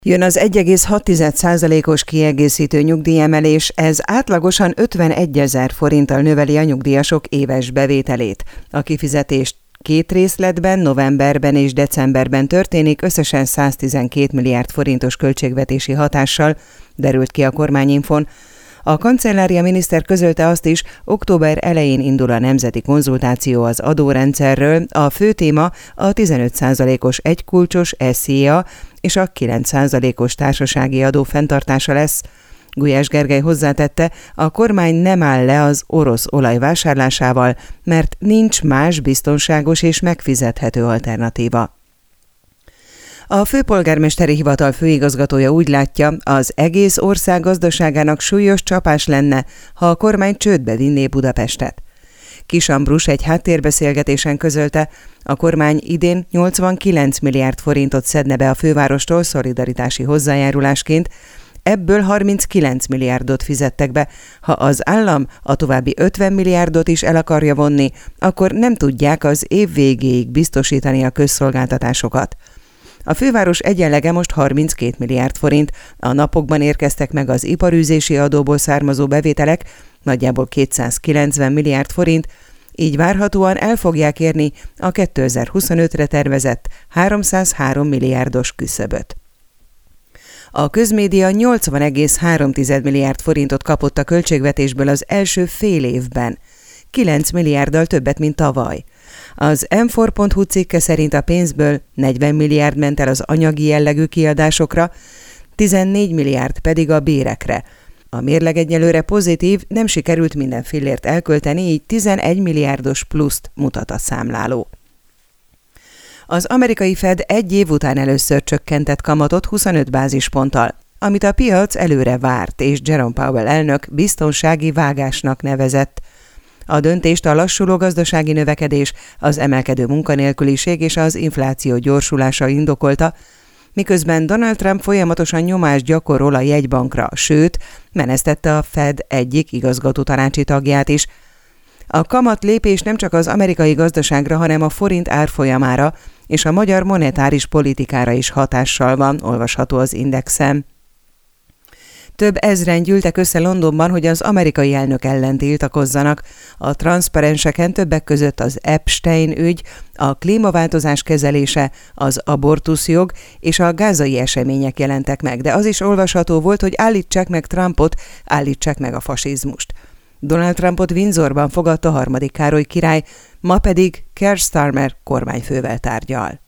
Jön az 1,6%-os kiegészítő nyugdíjemelés, ez átlagosan 51 000 forinttal növeli a nyugdíjasok éves bevételét. A kifizetés 2 részletben, novemberben és decemberben történik, összesen 112 milliárd forintos költségvetési hatással, derült ki a kormányinfon. A kancellária miniszter közölte azt is, október elején indul a nemzeti konzultáció az adórendszerről, a fő téma a 15%-os egykulcsos SZIA és a 9%-os társasági adó fenntartása lesz. Gulyás Gergely hozzátette, a kormány nem áll le az orosz olaj vásárlásával, mert nincs más biztonságos és megfizethető alternatíva. A főpolgármesteri hivatal főigazgatója úgy látja, az egész ország gazdaságának súlyos csapás lenne, ha a kormány csődbe vinné Budapestet. Kiss Ambrus egy háttérbeszélgetésen közölte, a kormány idén 89 milliárd forintot szedne be a fővárostól szolidaritási hozzájárulásként, ebből 39 milliárdot fizettek be. Ha az állam a további 50 milliárdot is el akarja vonni, akkor nem tudják az év végéig biztosítani a közszolgáltatásokat. A főváros egyenlege most 32 milliárd forint, a napokban érkeztek meg az iparűzési adóból származó bevételek, nagyjából 290 milliárd forint, így várhatóan el fogják érni a 2025-re tervezett 303 milliárdos küszöböt. A közmédia 80,3 milliárd forintot kapott a költségvetésből az első fél évben, 9 milliárddal többet, mint tavaly. Az m4.hu cikke szerint a pénzből 40 milliárd ment el az anyagi jellegű kiadásokra, 14 milliárd pedig a bérekre. A mérleg egyelőre pozitív, nem sikerült minden fillért elkölteni, így 11 milliárdos pluszt mutat a számláló. Az amerikai Fed egy év után először csökkentett kamatot 25 bázisponttal, amit a piac előre várt, és Jerome Powell elnök biztonsági vágásnak nevezett. A döntést a lassuló gazdasági növekedés, az emelkedő munkanélküliség és az infláció gyorsulása indokolta, miközben Donald Trump folyamatosan nyomást gyakorol a jegybankra, sőt, menesztette a Fed egyik igazgatótanácsi tagját is. A kamat lépés nem csak az amerikai gazdaságra, hanem a forint árfolyamára és a magyar monetáris politikára is hatással van, olvasható az Indexen. Több ezren gyűltek össze Londonban, hogy az amerikai elnök ellen tiltakozzanak. A transzparenseken többek között az Epstein ügy, a klímaváltozás kezelése, az abortuszjog és a gázai események jelentek meg, de az is olvasható volt, hogy állítsák meg Trumpot, állítsák meg a fasizmust. Donald Trumpot Windsorban fogadta 3. Károly király, ma pedig Keir Starmer kormányfővel tárgyal.